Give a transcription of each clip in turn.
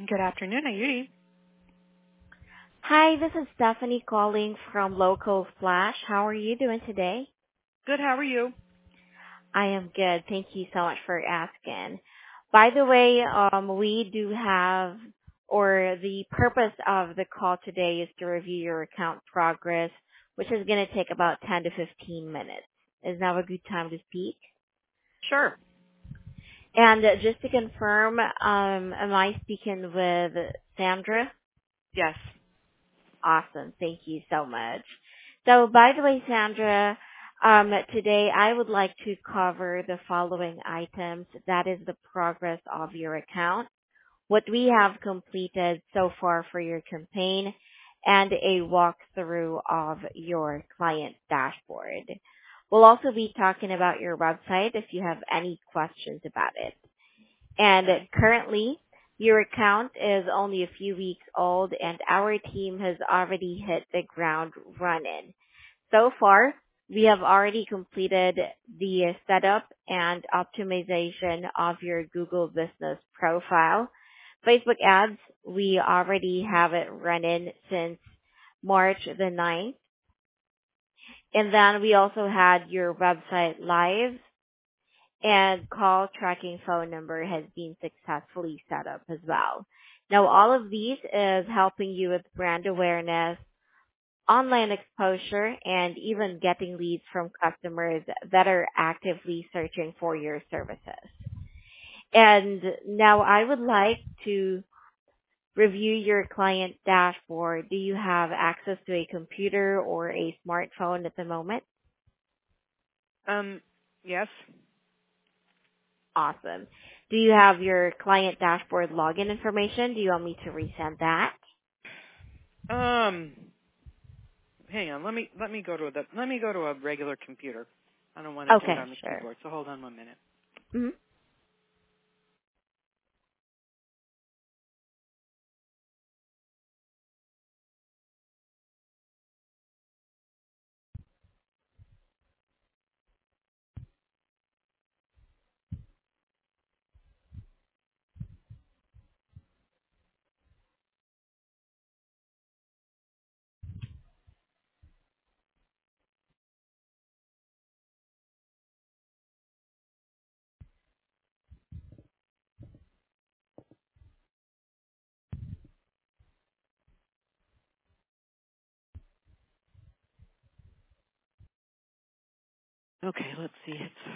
Good afternoon, Ayuri. Hi, this is Stephanie calling from Local Flash. How are you doing today? Good, how are you? I am good. Thank you so much for asking. By the way, we do have, or the purpose of the call today is to review your account progress, which is going to take about 10 to 15 minutes. Is now a good time to speak? Sure. And just to confirm, am I speaking with Sandra? Yes. Awesome. Thank you so much. So, by the way, Sandra, today I would like to cover the following items. That is the progress of your account, what we have completed so far for your campaign, and a walkthrough of your client dashboard. We'll also be talking about your website if you have any questions about it. And currently, your account is only a few weeks old, and our team has already hit the ground running. So far, we have already completed the setup and optimization of your Google Business profile. Facebook ads, we already have it running since March the 9th. And then we also had your website live, and call tracking phone number has been successfully set up as well. Now, all of these is helping you with brand awareness, online exposure, and even getting leads from customers that are actively searching for your services. And now I would like to review your client dashboard. Do you have access to a computer or a smartphone at the moment? Yes. Awesome. Do you have your client dashboard login information? Do you want me to resend that? Hang on. Let me go to a regular computer. I don't want to do it Okay, on the sure. keyboard. So hold on 1 minute. Mm-hmm. Okay, let's see.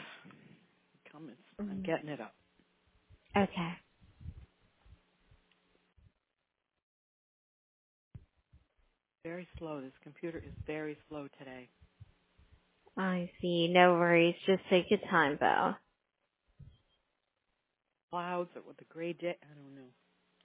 I'm getting it up. Okay. Very slow. This computer is very slow today. I see. No worries. Just take your time, Bo. Clouds or with the gray day. I don't know.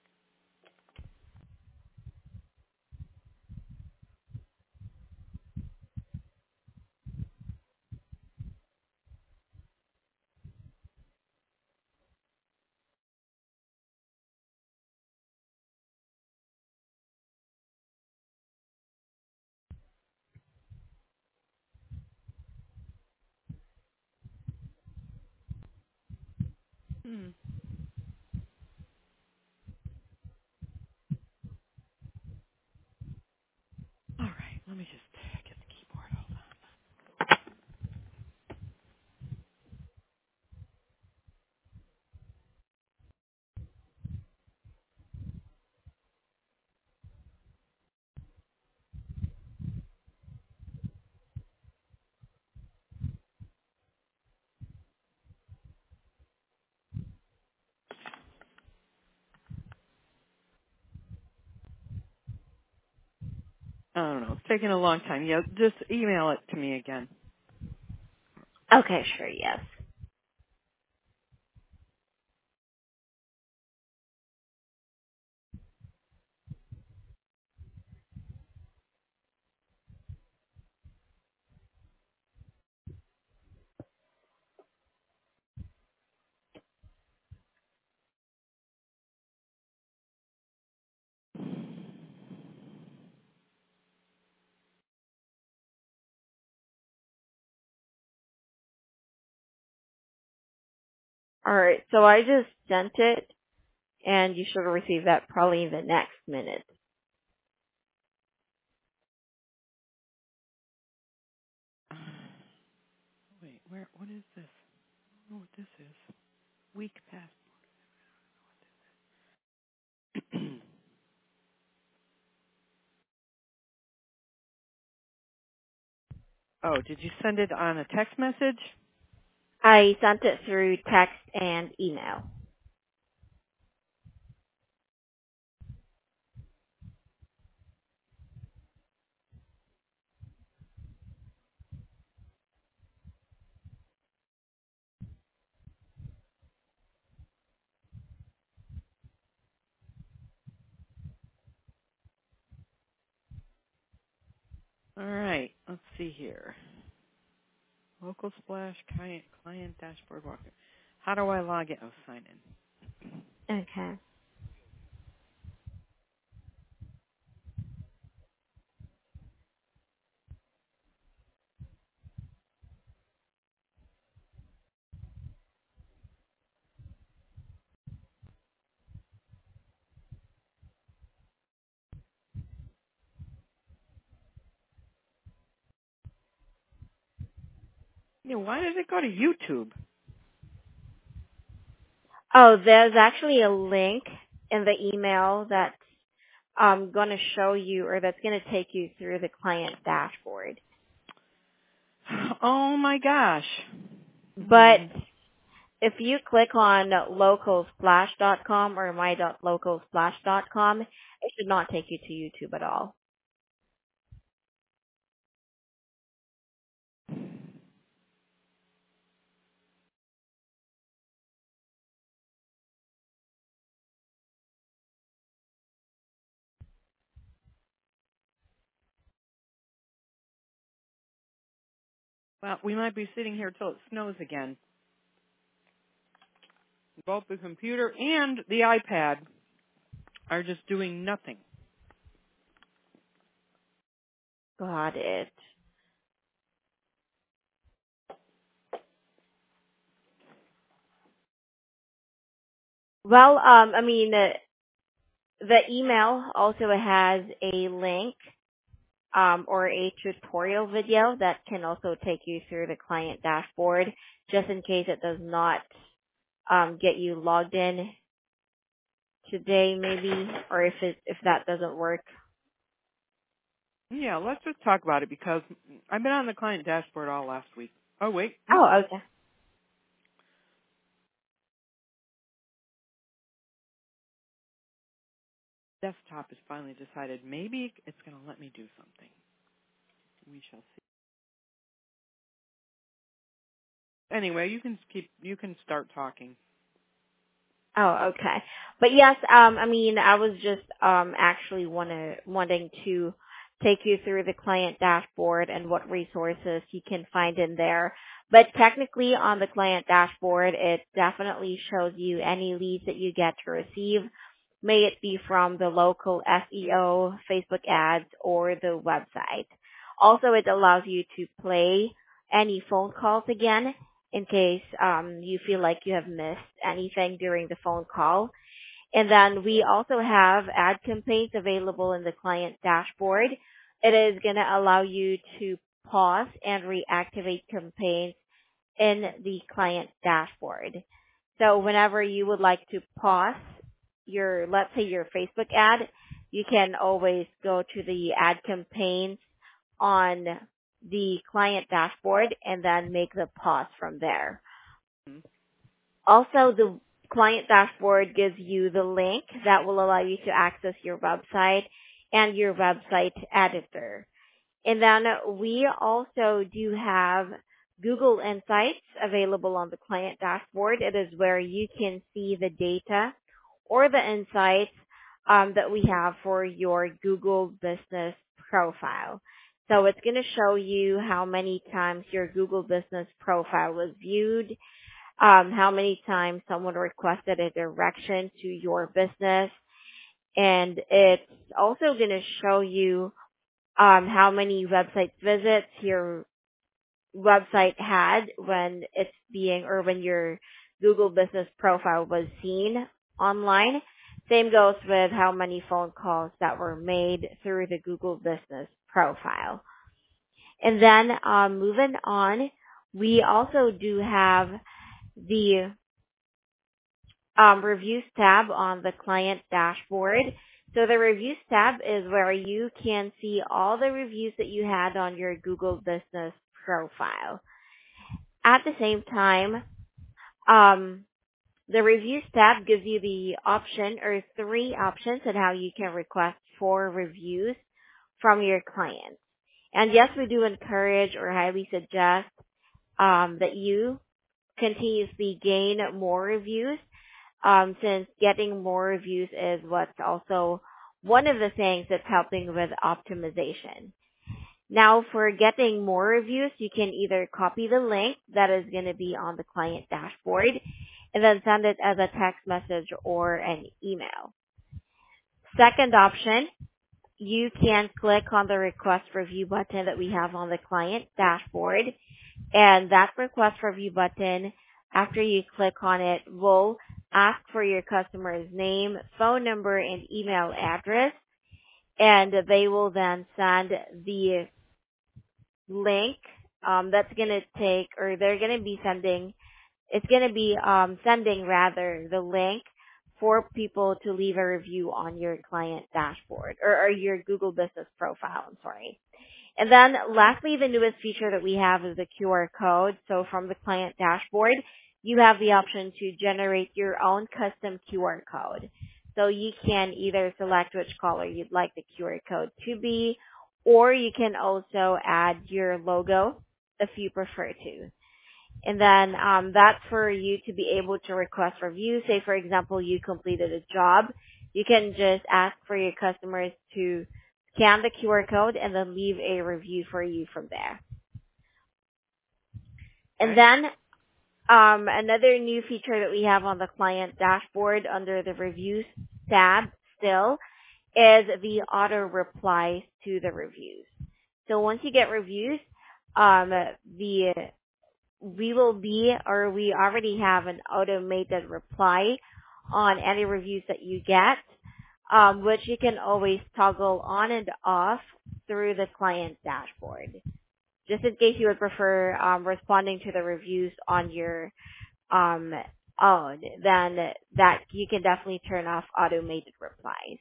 All right. Let me just get the keyboard. Hold on. I don't know. It's taking a long time. Yeah, just email it to me again. Okay, sure, yes. All right, so I just sent it. And you should receive that probably in the next minute. Wait, what is this? I don't know what this is. Weak passport. Oh, did you send it on a text message? I sent it through text and email. All right, let's see here. Local Splash client dashboard walker. How do I log in? Oh, sign in. Okay. Yeah, why did it go to YouTube? Oh, there's actually a link in the email that's going to show you, or that's going to take you through the client dashboard. Oh my gosh. But if you click on localsplash.com or my.localsplash.com, it should not take you to YouTube at all. Well, we might be sitting here till it snows again. Both the computer and the iPad are just doing nothing. Got it. Well, the email also has a link or a tutorial video that can also take you through the client dashboard, just in case it does not get you logged in today, maybe, or if that doesn't work. Yeah, let's just talk about it because I've been on the client dashboard all last week. Oh, wait. Oh, okay. Desktop has finally decided maybe it's going to let me do something. We shall see. Anyway, you can start talking. Oh, okay. But yes, I was just actually wanting to take you through the client dashboard and what resources you can find in there. But technically on the client dashboard, it definitely shows you any leads that you get to receive, may it be from the local SEO, Facebook ads, or the website. Also, it allows you to play any phone calls again in case you feel like you have missed anything during the phone call. And then we also have ad campaigns available in the client dashboard. It is going to allow you to pause and reactivate campaigns in the client dashboard. So whenever you would like to pause let's say your Facebook ad, you can always go to the ad campaigns on the client dashboard and then make the pause from there. Hmm. Also, the client dashboard gives you the link that will allow you to access your website and your website editor. And then we also do have Google Insights available on the client dashboard. It is where you can see the data or the insights that we have for your Google business profile. So it's going to show you how many times your Google business profile was viewed, how many times someone requested a direction to your business, and it's also going to show you how many website visits your website had when it's being or when your Google business profile was seen. online. Same goes with how many phone calls that were made through the Google Business Profile. And then moving on, we also do have the reviews tab on the client dashboard. So the reviews tab is where you can see all the reviews that you had on your Google Business Profile. At the same time, the reviews tab gives you the option or three options on how you can request for reviews from your clients. And yes, we do encourage or highly suggest that you continuously gain more reviews, since getting more reviews is what's also one of the things that's helping with optimization. Now, for getting more reviews, you can either copy the link that is going to be on the client dashboard and then send it as a text message or an email. Second option, you can click on the request review button that we have on the client dashboard, and that request review button, after you click on it, will ask for your customer's name, phone number, and email address, and they will then send the link that's going to take, or they're going to be sending, it's going to be sending rather the link for people to leave a review on your client dashboard or your Google Business Profile. I'm sorry. And then lastly, the newest feature that we have is the QR code. So from the client dashboard, you have the option to generate your own custom QR code. So you can either select which color you'd like the QR code to be, or you can also add your logo if you prefer to. And then that's for you to be able to request reviews. Say, for example, you completed a job. You can just ask for your customers to scan the QR code and then leave a review for you from there. And then another new feature that we have on the client dashboard under the reviews tab still is the auto replies to the reviews. So once you get reviews, we already have an automated reply on any reviews that you get, which you can always toggle on and off through the client dashboard. Just in case you would prefer responding to the reviews on your own, then that you can definitely turn off automated replies.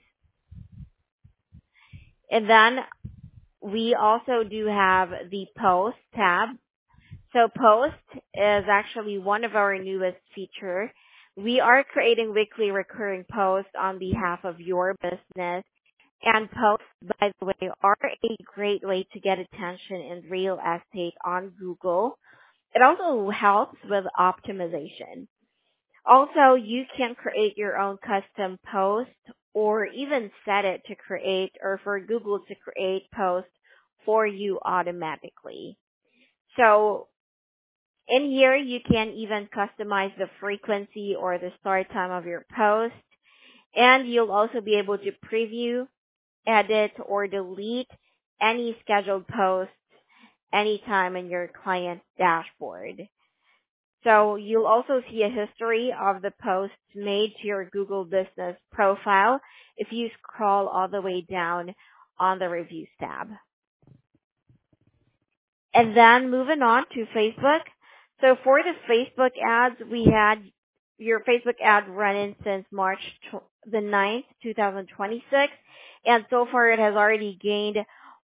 And then we also do have the post tab. So post is actually one of our newest features. We are creating weekly recurring posts on behalf of your business. And posts, by the way, are a great way to get attention in real estate on Google. It also helps with optimization. Also, you can create your own custom post or even set it to create or for Google to create posts for you automatically. So in here, you can even customize the frequency or the start time of your post, and you'll also be able to preview, edit, or delete any scheduled posts anytime in your client dashboard. So you'll also see a history of the posts made to your Google Business Profile if you scroll all the way down on the Reviews tab. And then moving on to Facebook. So for the Facebook ads, we had your Facebook ad running since March the 9th, 2026. And so far it has already gained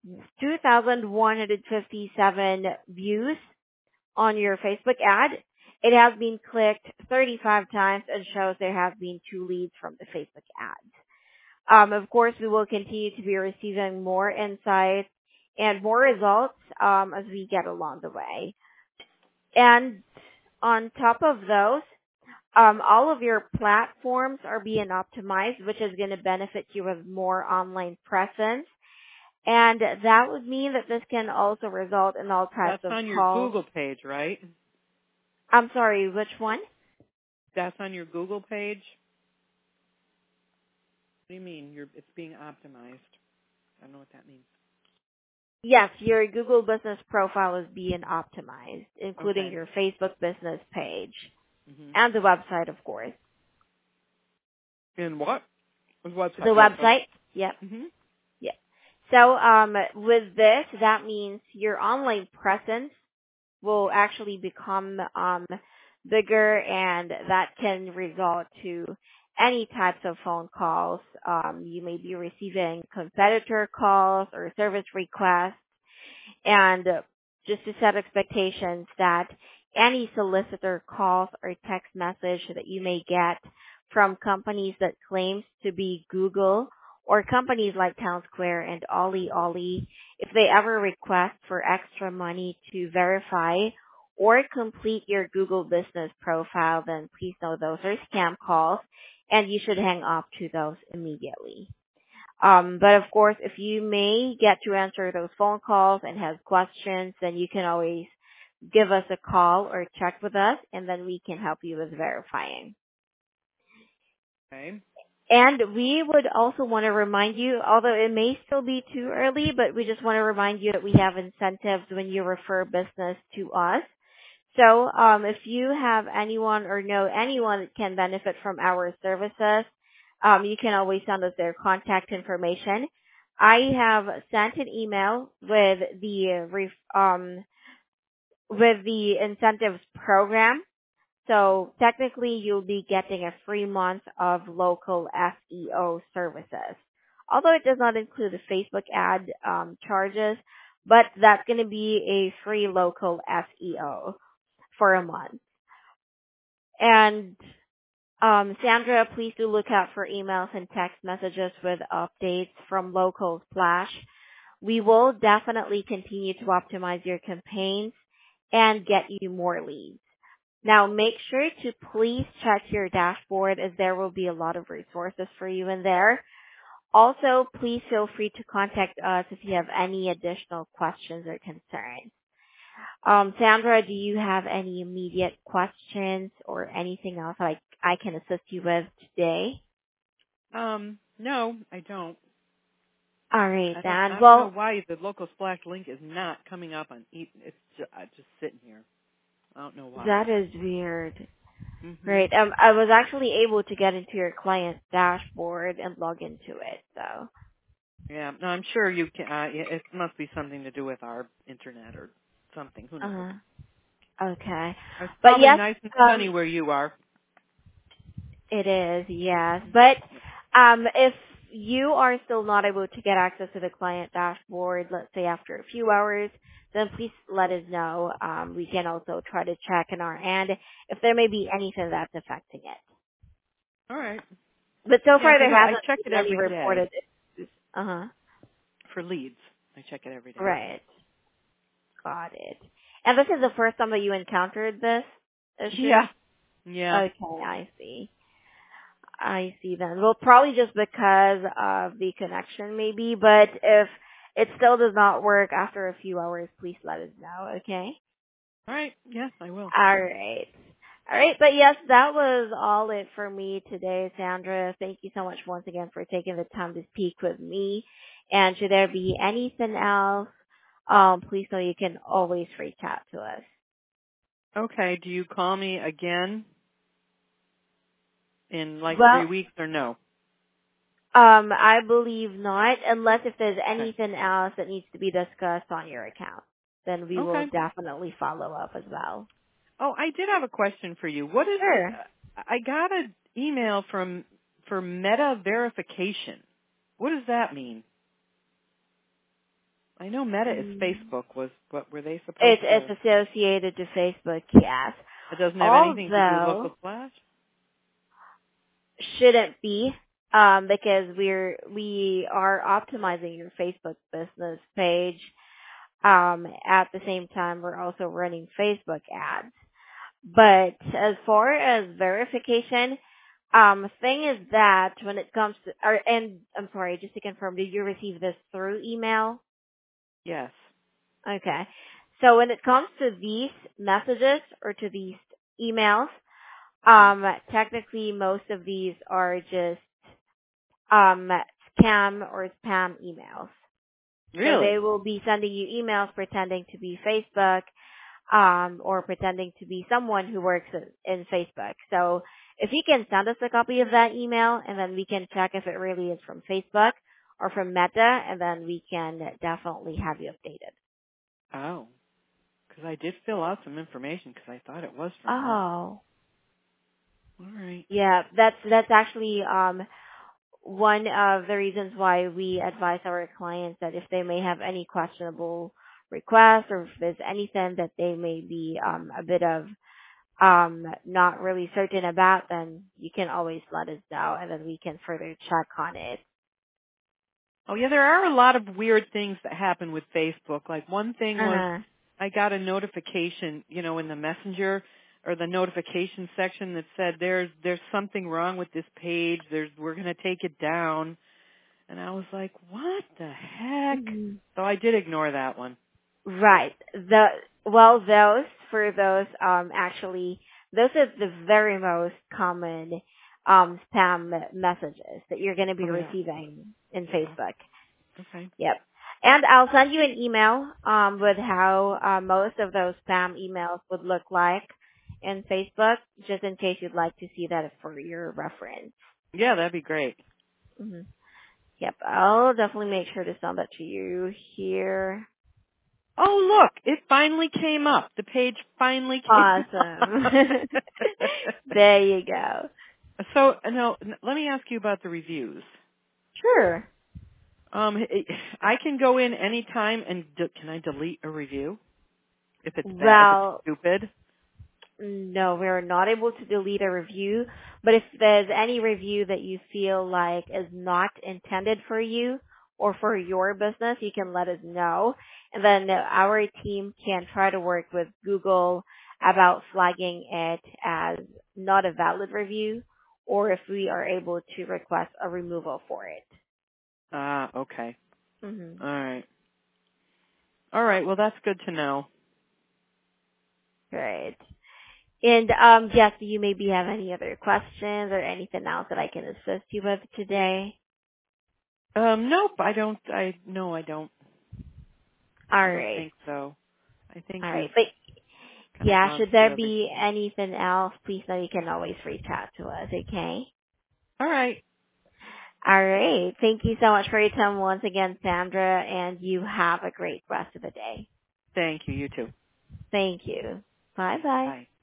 2,157 views on your Facebook ad. It has been clicked 35 times and shows there have been 2 leads from the Facebook ads. Of course, we will continue to be receiving more insights and more results as we get along the way. And on top of those, all of your platforms are being optimized, which is going to benefit you with more online presence. And that would mean that this can also result in all types of calls. That's on your Google page, right? I'm sorry, which one? That's on your Google page? What do you mean? It's being optimized? I don't know what that means. Yes, your Google Business Profile is being optimized, including your Facebook business page and the website, of course. In what? The The website. Yes. website. Yep. Mhm. Yeah. So with this, that means your online presence will actually become bigger, and that can result to any types of phone calls. You may be receiving competitor calls or service requests, and just to set expectations that any solicitor calls or text message that you may get from companies that claims to be Google or companies like Town Square and Ollie Ollie, if they ever request for extra money to verify or complete your Google business profile, then please know those are scam calls and you should hang up to those immediately. But of course, if you may get to answer those phone calls and have questions, then you can always give us a call or check with us, and then we can help you with verifying. Okay. And we would also want to remind you, although it may still be too early, but we just want to remind you that we have incentives when you refer business to us. So if you have anyone or know anyone that can benefit from our services, you can always send us their contact information. I have sent an email with the incentives program. So technically, you'll be getting a free month of local SEO services. Although it does not include the Facebook ad charges, but that's going to be a free local SEO for a month. And Sandra, please do look out for emails and text messages with updates from Local Splash. We will definitely continue to optimize your campaigns and get you more leads. Now, make sure to please check your dashboard, as there will be a lot of resources for you in there. Also, please feel free to contact us if you have any additional questions or concerns. Sandra, do you have any immediate questions or anything else I can assist you with today? No, I don't. All right, I then. don't know Well, why the local splash link is not coming up on. It's just sitting here. I don't know why. that is weird. Mhm. Right. I was actually able to get into your client dashboard and log into it, so. Yeah. No, I'm sure you can. It must be something to do with our internet or something. Who knows? Uh, okay. It's But probably yes, nice and um, sunny where you are. it is, yes. But if you are still not able to get access to the client dashboard, let's say after a few hours, then please let us know. We can also try to check in our end if there may be anything that's affecting it. All right. But so Yeah, far because there I hasn't check it been any every day reported issues. Uh-huh. for leads. I check it every day. Right. Got it. And this is the first time that you encountered this issue? Yeah. Yeah. Okay, I see. I see then. Well, probably just because of the connection maybe, but if it still does not work after a few hours, please let us know, okay? All right. Yes, I will. Alright. Alright, but yes, that was all it for me today, Sandra. Thank you so much once again for taking the time to speak with me. And should there be anything else, please know you can always reach out to us. Okay. Do you call me again in like 3 Well, weeks or no? I believe not, unless if there's Okay. anything else that needs to be discussed on your account. Then we will Okay. definitely follow up as well. Oh, I did have a question for you. What is? Sure. I got an email for Meta verification. What does that mean? I know Meta is Mm. Facebook. What were they supposed It's to? associated to Facebook, yes. It doesn't have anything to do with Although, local splash. shouldn't be, because we are optimizing your Facebook business page. At the same time, we're also running Facebook ads. But as far as verification, thing is that when it comes to, and I'm sorry, just to confirm, did you receive this through email? Yes. Okay. So when it comes to these messages or to these emails, technically most of these are just, scam or spam emails. So they Really? will be sending you emails pretending to be Facebook, or pretending to be someone who works in Facebook. So if you can send us a copy of that email, and then we can check if it really is from Facebook or from Meta, and then we can definitely have you updated. Oh, because I did fill out some information because I thought it was from Meta. Oh, All right. yeah, that's actually one of the reasons why we advise our clients that if they may have any questionable requests, or if there's anything that they may be a bit of not really certain about, then you can always let us know, and then we can further check on it. Oh yeah, there are a lot of weird things that happen with Facebook. Like one thing was Uh-huh. I got a notification, in the messenger or the notification section that said there's something wrong with this page. We're going to take it down. And I was like, "What the heck?" Mhm. So I did ignore that one. Right. Actually, those are the very most common spam messages that you're going to be Oh yeah. receiving in Oh, Facebook. okay. Yep. And I'll send you an email with how most of those spam emails would look like in Facebook, just in case you'd like to see that for your reference. Yeah, that'd be great. Hmm. Yep. I'll definitely make sure to send that to you here. Oh, look, it finally came up. The page finally came up. Awesome. There you go. So, now, let me ask you about the reviews. Sure. I can go in anytime and can I delete a review if it's bad, if it's Well, stupid? no, we're not able to delete a review, but if there's any review that you feel like is not intended for you or for your business, you can let us know. And then our team can try to work with Google about flagging it as not a valid review, or if we are able to request a removal for it. Ah, okay. Mm-hmm. All right. All right. Well, that's good to know. Great. And yes, do you maybe have any other questions or anything else that I can assist you with today? Nope, I don't. No, I don't. All I don't right. think so. I think All we've right. But kind of yeah, gone should there through be everything. anything else, please know you can always reach out to us, okay? All right. All right. Thank you so much for your time once again, Sandra, and you have a great rest of the day. Thank you. You too. Thank you. Bye bye. Bye.